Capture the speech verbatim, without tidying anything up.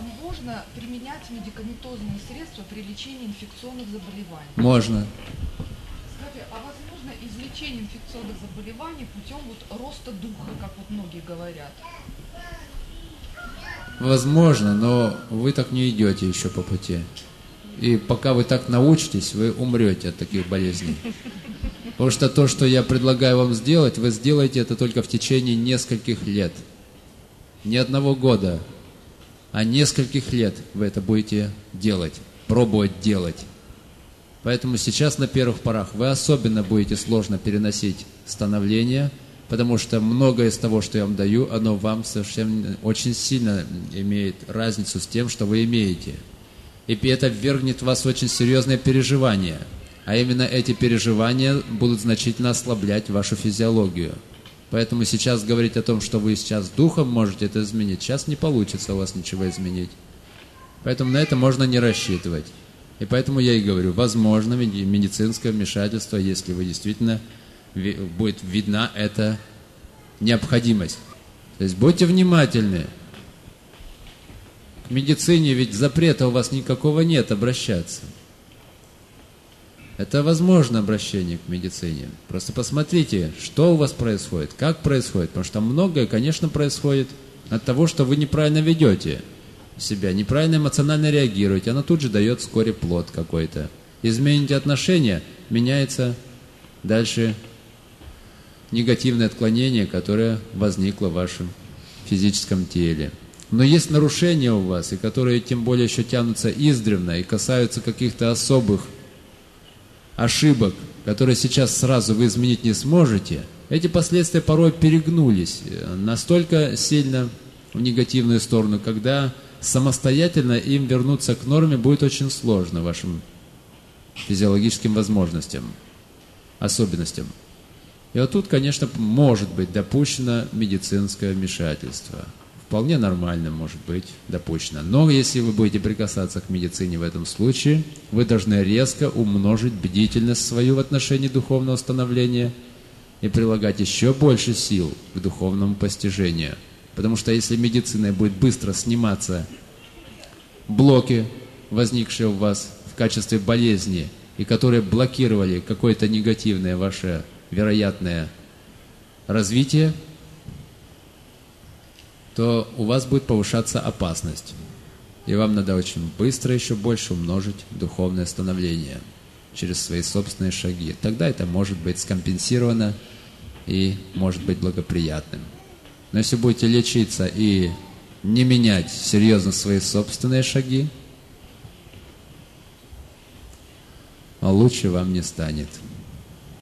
можно применять медикаментозные средства при лечении инфекционных заболеваний? Можно. Скажите, а возможно излечение инфекционных заболеваний путем вот роста духа, как вот многие говорят? Возможно, но вы так не идете еще по пути. И пока вы так научитесь, вы умрете от таких болезней. Потому что то, что я предлагаю вам сделать, вы сделаете это только в течение нескольких лет. Не одного года, а нескольких лет вы это будете делать, пробовать делать. Поэтому сейчас на первых порах вы особенно будете сложно переносить становление, потому что многое из того, что я вам даю, оно вам совсем очень сильно имеет разницу с тем, что вы имеете. И это ввергнет в вас в очень серьезные переживания. А именно эти переживания будут значительно ослаблять вашу физиологию. Поэтому сейчас говорить о том, что вы сейчас духом можете это изменить, сейчас не получится у вас ничего изменить. Поэтому на это можно не рассчитывать. И поэтому я и говорю, возможно медицинское вмешательство, если вы действительно будет видна эта необходимость. То есть будьте внимательны. К медицине ведь запрета у вас никакого нет обращаться. Это возможно обращение к медицине. Просто посмотрите, что у вас происходит, как происходит. Потому что многое, конечно, происходит от того, что вы неправильно ведете себя, неправильно эмоционально реагируете. Оно тут же дает вскоре плод какой-то. Измените отношения, меняется дальше негативное отклонение, которое возникло в вашем физическом теле. Но есть нарушения у вас, и которые тем более еще тянутся издревно и касаются каких-то особых ошибок, которые сейчас сразу вы изменить не сможете. Эти последствия порой перегнулись настолько сильно в негативную сторону, когда самостоятельно им вернуться к норме будет очень сложно вашим физиологическим возможностям, особенностям. И вот тут, конечно, может быть допущено медицинское вмешательство. Вполне нормально может быть допущено. Но если вы будете прикасаться к медицине в этом случае, вы должны резко умножить бдительность свою в отношении духовного становления и прилагать еще больше сил к духовному постижению. Потому что если медициной будет быстро сниматься блоки, возникшие у вас в качестве болезни, и которые блокировали какое-то негативное ваше вероятное развитие, то у вас будет повышаться опасность. И вам надо очень быстро еще больше умножить духовное становление через свои собственные шаги. Тогда это может быть скомпенсировано и может быть благоприятным. Но если будете лечиться и не менять серьезно свои собственные шаги, лучше вам не станет.